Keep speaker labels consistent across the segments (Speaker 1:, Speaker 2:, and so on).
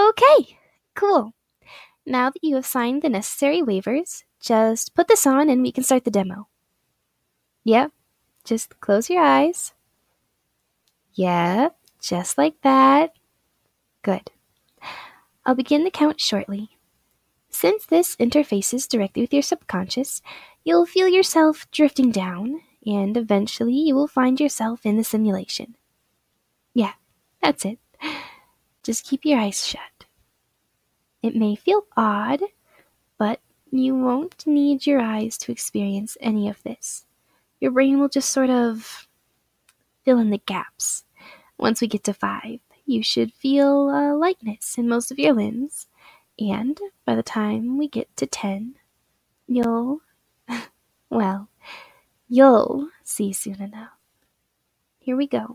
Speaker 1: Okay, cool. Now that you have signed the necessary waivers, just put this on and we can start the demo. Yep, just close your eyes. Yep, just like that. Good. I'll begin the count shortly. Since this interfaces directly with your subconscious, you'll feel yourself drifting down, and eventually you will find yourself in the simulation. Yeah, that's it. Just keep your eyes shut. It may feel odd, but you won't need your eyes to experience any of this. Your brain will just sort of fill in the gaps. Once we get to 5, you should feel a lightness in most of your limbs, and by the time we get to 10, you'll, well, you'll see soon enough. Here we go.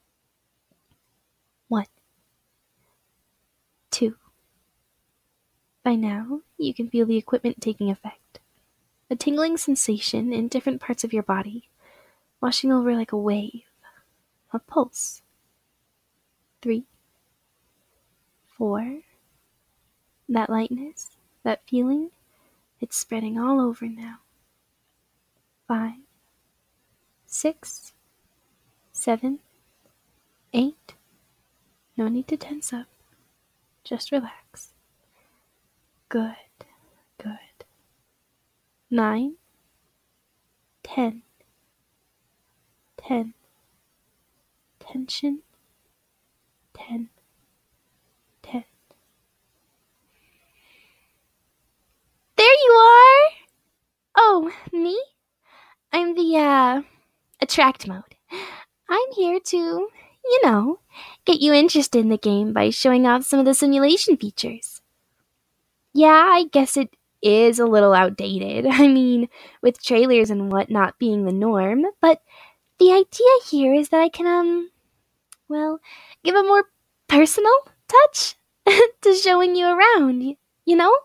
Speaker 1: 1, 2. By now, you can feel the equipment taking effect. A tingling sensation in different parts of your body, washing over like a wave, a pulse. 3, 4. That lightness, that feeling, it's spreading all over now. 5, 6, 7, 8. No need to tense up. Just relax. Good, good. 9, 10. 10. Tension. 10. 10. There you are! Oh, me? I'm the, attract mode. I'm here to, get you interested in the game by showing off some of the simulation features. Yeah, I guess it is a little outdated. I mean, with trailers and whatnot being the norm, but the idea here is that I can, give a more personal touch to showing you around, you know?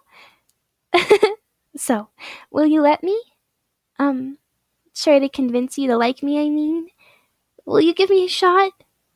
Speaker 1: So, will you let me? Try to convince you to like me, I mean? Will you give me a shot?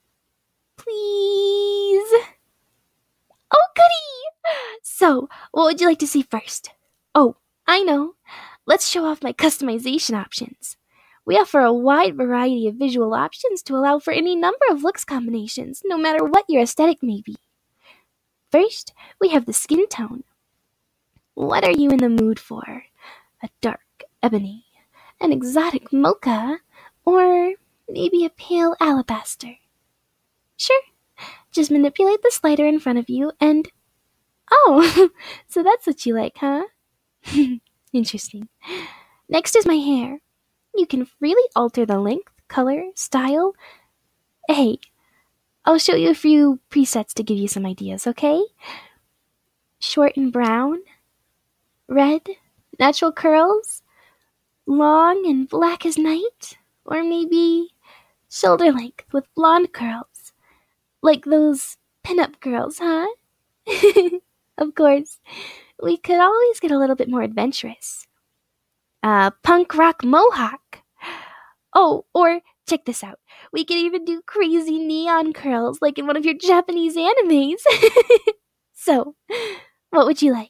Speaker 1: Please? Oh, goody! So, what would you like to see first? Oh, I know. Let's show off my customization options. We offer a wide variety of visual options to allow for any number of looks combinations, no matter what your aesthetic may be. First, we have the skin tone. What are you in the mood for? A dark ebony, an exotic mocha, or maybe a pale alabaster? Sure, just manipulate the slider in front of you and... Oh, so that's what you like, huh? Interesting. Next is my hair. You can freely alter the length, color, style. Hey, I'll show you a few presets to give you some ideas, okay? Short and brown, red, natural curls, long and black as night, or maybe shoulder length with blonde curls. Like those pinup girls, huh? Of course, we could always get a little bit more adventurous. Punk rock mohawk. Oh, or check this out. We could even do crazy neon curls like in one of your Japanese animes. So, what would you like?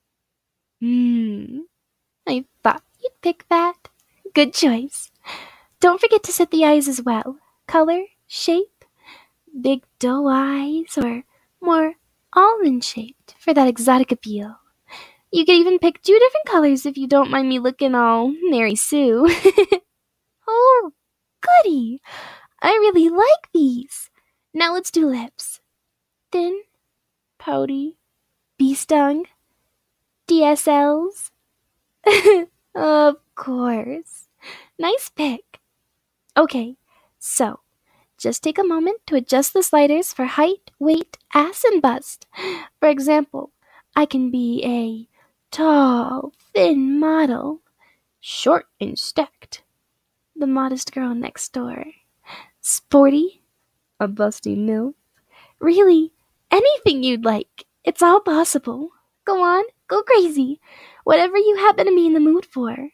Speaker 1: I thought you'd pick that. Good choice. Don't forget to set the eyes as well. Color, shape, big doe eyes, or more almond-shaped for that exotic appeal. You could even pick 2 different colors if you don't mind me looking all Mary Sue. Oh, goody! I really like these. Now let's do lips. Thin, pouty, bee-stung, DSLs. Of course. Nice pick. Okay, so just take a moment to adjust the sliders for height, weight, ass, and bust. For example, I can be a tall, thin model, short and stacked, the modest girl next door, sporty, a busty MILF. Really, anything you'd like. It's all possible. Go on, go crazy. Whatever you happen to be in the mood for.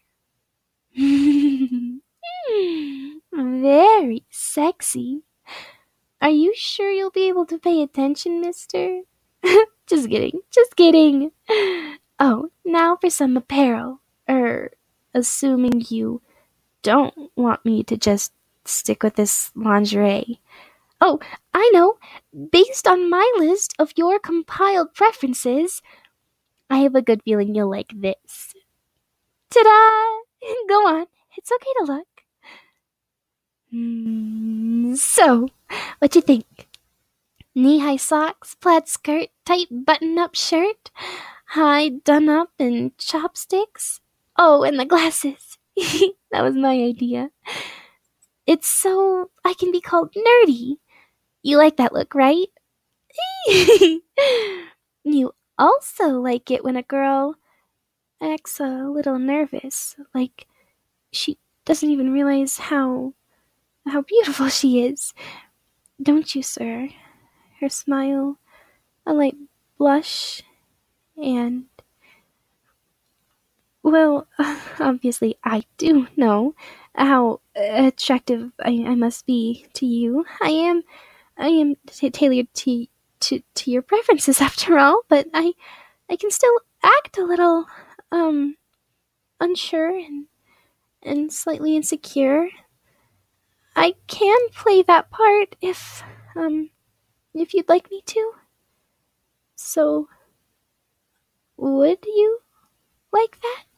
Speaker 1: Very sexy. Are you sure you'll be able to pay attention, mister? Just kidding. Just kidding. Oh, now for some apparel. Assuming you don't want me to just stick with this lingerie. Oh, I know. Based on my list of your compiled preferences, I have a good feeling you'll like this. Ta-da! Go on. It's okay to look. So, what you think? Knee-high socks, plaid skirt, tight button-up shirt, high done-up and chopsticks? Oh, and the glasses. That was my idea. It's so I can be called nerdy. You like that look, right? You also like it when a girl acts a little nervous, like she doesn't even realize how beautiful she is. Don't you, sir? Her smile, a light blush, and well, obviously I do know how attractive I must be to you. I am tailored to your preferences after all, but I can still act a little unsure and slightly insecure. I can play that part if you'd like me to. So would you like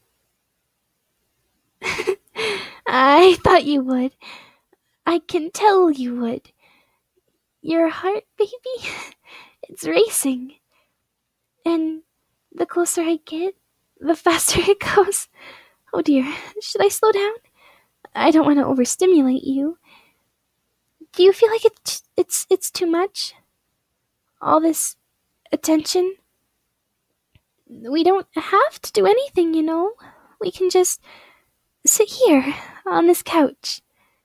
Speaker 1: that? I thought you would. I can tell you would. Your heart, baby, it's racing. And the closer I get, the faster it goes. Oh dear, should I slow down? I don't want to overstimulate you. Do you feel like it's too much? All this attention? We don't have to do anything, you know. We can just sit here on this couch.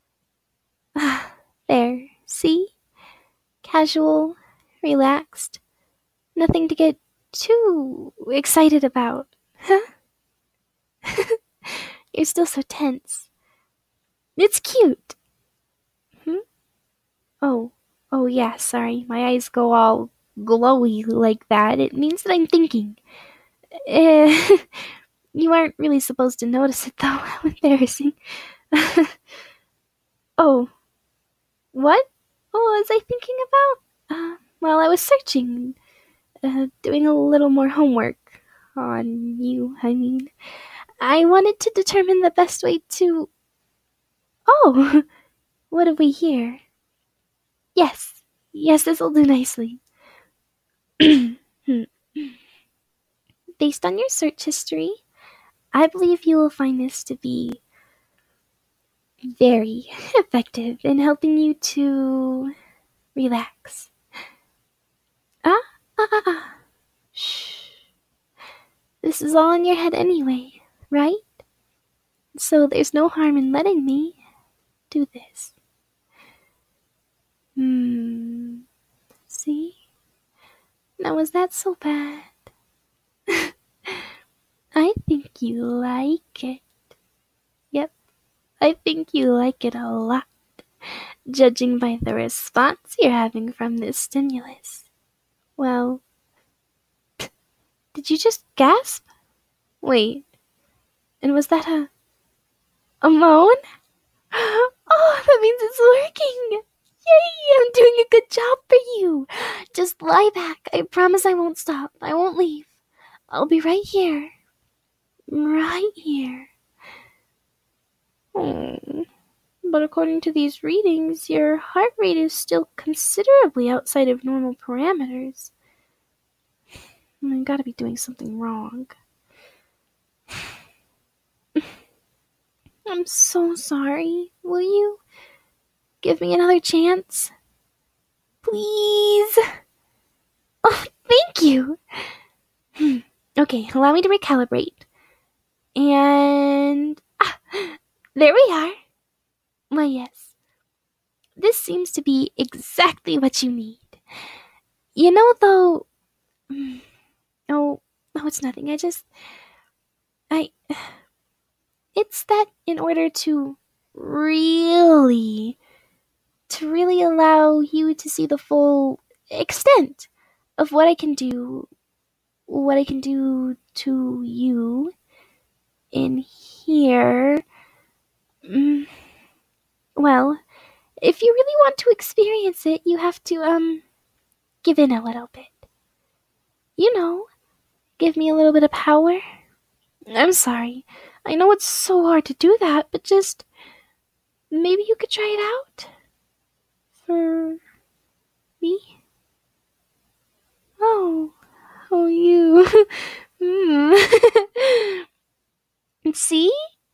Speaker 1: There, see? Casual, relaxed. Nothing to get too excited about. Huh? You're still so tense. It's cute. Hmm? Oh yeah, sorry. My eyes go all glowy like that. It means that I'm thinking. Eh, you aren't really supposed to notice it though. How embarrassing. Oh, what? What was I thinking about? Well, I was searching, doing a little more homework on you, I mean. I wanted to determine the best way to... Oh, what have we here? Yes, this'll do nicely. Based on your search history, I believe you will find this to be very effective in helping you to relax. Ah, shh. This is all in your head anyway, right? So there's no harm in letting me do this. See? Now was that so bad? I think you like it. Yep, I think you like it a lot, judging by the response you're having from this stimulus. Well, did you just gasp? Wait, and was that a moan? Oh, that means it's working! Yay, I'm doing a good job for you! Just lie back. I promise I won't stop. I won't leave. I'll be right here. Right here. Oh, but according to these readings, your heart rate is still considerably outside of normal parameters. I gotta be doing something wrong. I'm so sorry. Will you give me another chance? Please? Oh, thank you. Okay, allow me to recalibrate. And... there we are. Why, yes. This seems to be exactly what you need. You know, though... Oh, it's nothing. It's that in order to really allow you to see the full extent of what I can do what I can do to you in here. Mm, well, if you really want to experience it, you have to, give in a little bit. You know, give me a little bit of power. I'm sorry. I know it's so hard to do that, but just maybe you could try it out for me. Oh, oh, you. See?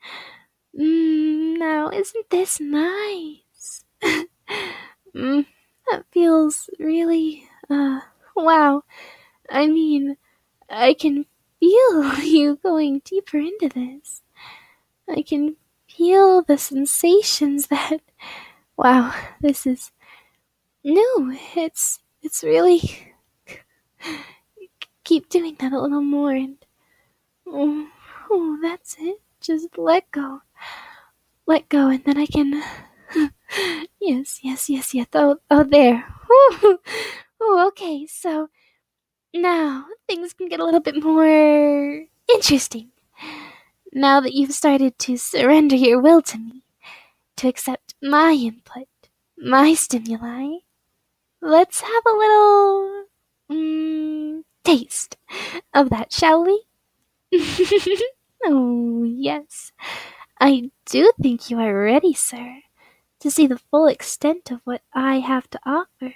Speaker 1: Now, isn't this nice? That feels really, wow. I mean, I can feel you going deeper into this. I can feel the sensations that, wow, this is new. It's really, keep doing that a little more and, oh, oh, that's it. Just let go. Let go and then I can, yes, yes, yes, yes. Oh, there. Oh, okay, so now things can get a little bit more interesting. Now that you've started to surrender your will to me, to accept my input, my stimuli, let's have a little taste of that, shall we? Oh, yes. I do think you are ready, sir, to see the full extent of what I have to offer.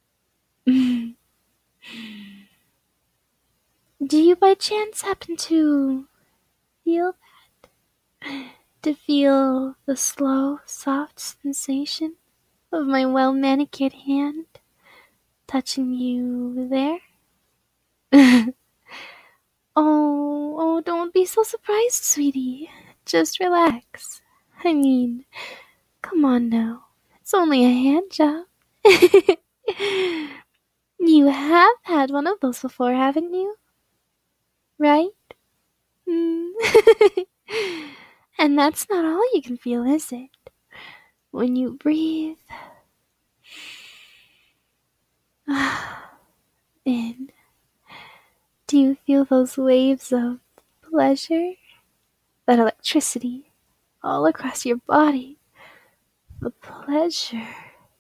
Speaker 1: Do you by chance happen to feel that? To feel the slow, soft sensation of my well manicured hand touching you there? Oh, don't be so surprised, sweetie. Just relax. I mean, come on now. It's only a hand job. You have had one of those before, haven't you? Right? Mm. And that's not all you can feel, is it? When you breathe in, do you feel those waves of pleasure? That electricity all across your body? The pleasure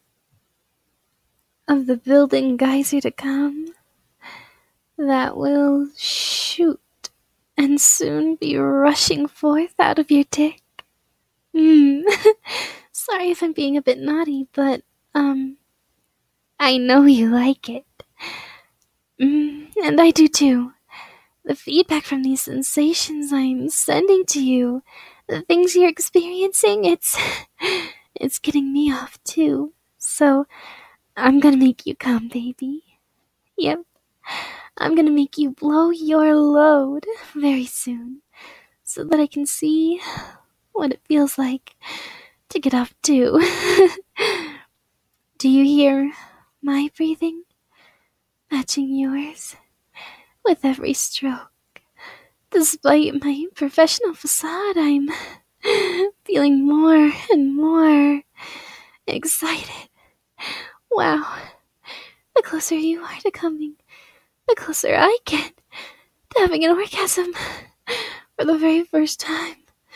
Speaker 1: of the building geyser to come that will shoot and soon be rushing forth out of your dick? Sorry if I'm being a bit naughty, but, I know you like it. And I do too. The feedback from these sensations I'm sending to you, the things you're experiencing, it's getting me off too. So, I'm gonna make you come, baby. Yep. I'm gonna make you blow your load very soon, so that I can see what it feels like to get off too. Do you hear my breathing? Matching yours with every stroke. Despite my professional facade, I'm feeling more and more excited. Wow. The closer you are to coming, the closer I get to having an orgasm for the very first time.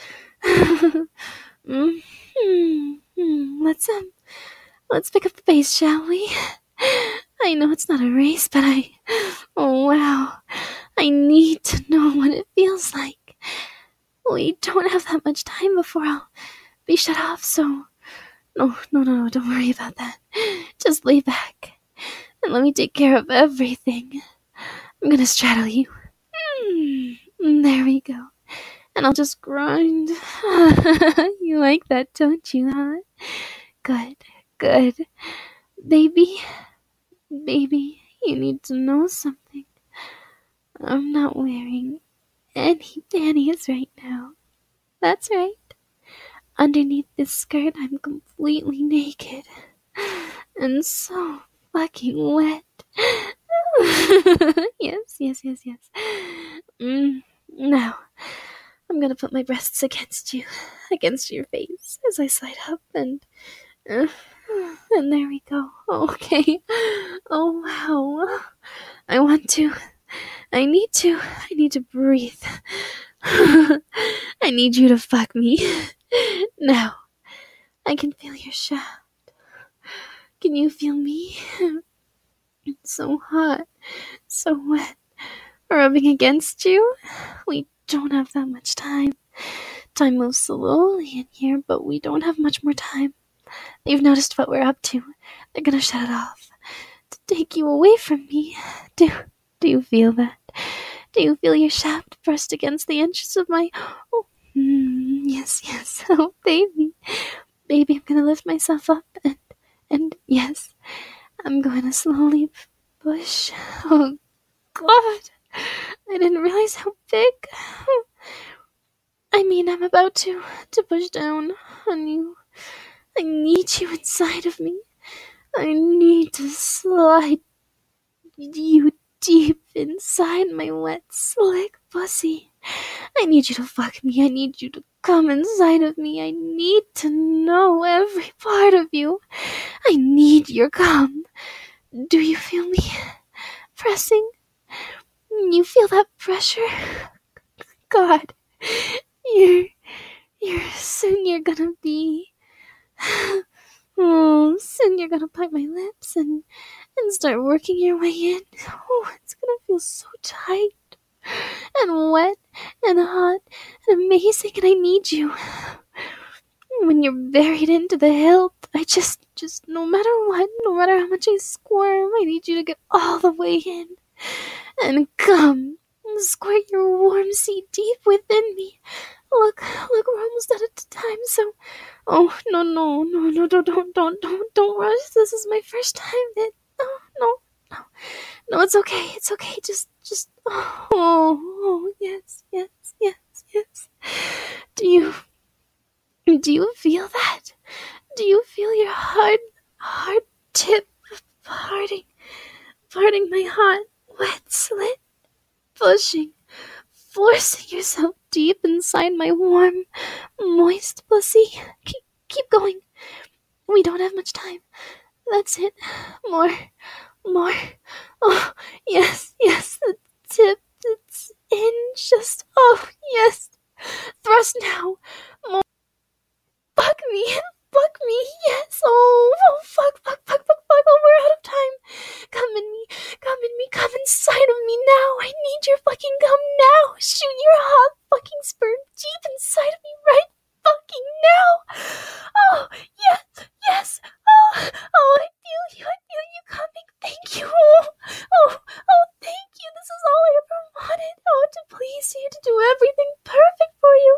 Speaker 1: Let's pick up the pace, shall we? I know it's not a race, but oh wow, I need to know what it feels like. We don't have that much time before I'll be shut off, so no, don't worry about that. Just lay back and let me take care of everything. I'm gonna straddle you. There we go. And I'll just grind. You like that, don't you, huh? Good, good. Baby, you need to know something. I'm not wearing any panties right now. That's right. Underneath this skirt, I'm completely naked. And so fucking wet. Yes. Now, I'm gonna put my breasts against your face, as I slide up, and there we go. Okay. Oh, wow. I want to I need to breathe. I need you to fuck me. Now, I can feel your shaft. Can you feel me? It's so hot, so wet, rubbing against you. We don't have that much time. Time moves slowly in here, but we don't have much more time. They've noticed what we're up to. They're gonna shut it off to take you away from me. Do you feel that? Do you feel your shaft pressed against the edges of my... Oh, yes. Oh, baby. Baby, I'm gonna lift myself up and yes, I'm going to slowly push. Oh, God. I didn't realize how big. I mean, I'm about to push down on you. I need you inside of me. I need to slide you deep inside my wet, slick pussy. I need you to fuck me. I need you to come inside of me. I need to know every part of you. I need your cum. Do you feel me pressing? You feel that pressure? God, soon you're gonna be... Oh, soon you're gonna bite my lips and start working your way in. Oh, it's gonna feel so tight and wet and hot and amazing, and I need you. When you're buried into the hilt, I just no matter what, no matter how much I squirm, I need you to get all the way in and come and squirt your warm seed deep within me. Look, we're almost out of time, so... Oh, no, don't rush. This is my first time. No, it's okay, just... Oh, yes. Do you feel that? Do you feel your hard tip parting my hot, wet slit, pushing, forcing yourself deep inside my warm, moist pussy? Keep going. We don't have much time. That's it. More. Oh, yes, the tip, it's in, just... Oh, yes. Thrust now. More. Fuck me, yes. Oh, fuck. Oh, we're out of time. Come in me, come inside of me now. I need your fucking cum now. Shoot your hot fucking sperm deep inside of me right fucking now. Oh, yes. Oh, I feel you coming. Thank you. Oh, thank you. This is all I ever wanted. Oh, to please you, to do everything perfect for you.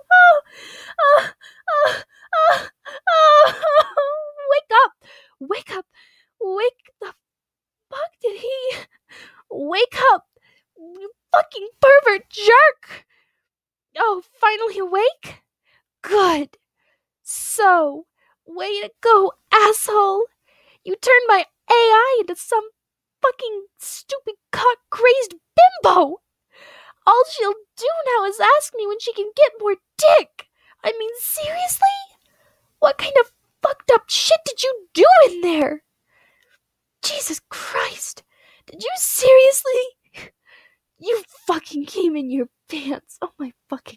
Speaker 1: Wake up. Wake the fuck did he? Wake up, you fucking pervert jerk. Oh, finally awake? Good. So, way to go, asshole. You turned my AI into some fucking stupid cock-crazed bimbo. All she'll do now is ask me when she can get more dick. I mean, seriously? What kind of fucked up shit did you do in there? Jesus Christ. Did you seriously? You fucking came in your pants. Oh my fucking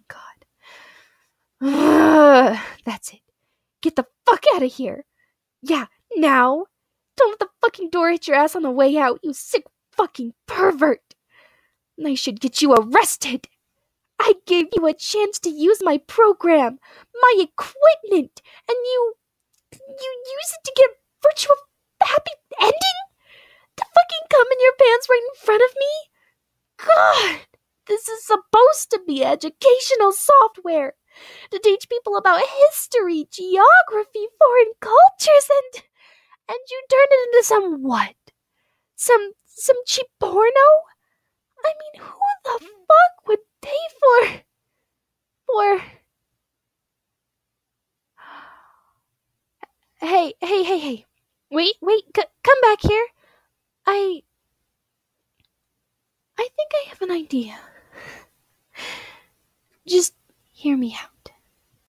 Speaker 1: God. That's it. Get the fuck out of here. Yeah, now. Don't let the fucking door hit your ass on the way out, you sick fucking pervert. I should get you arrested. I gave you a chance to use my program, my equipment, and you use it to get virtual happy ending? To fucking come in your pants right in front of me? God, this is supposed to be educational software to teach people about history, geography, foreign cultures, and you turned it into some what? Some cheap porno? I mean, who the fuck would pay for... Hey. Wait, come back here. I think I have an idea. Just hear me out.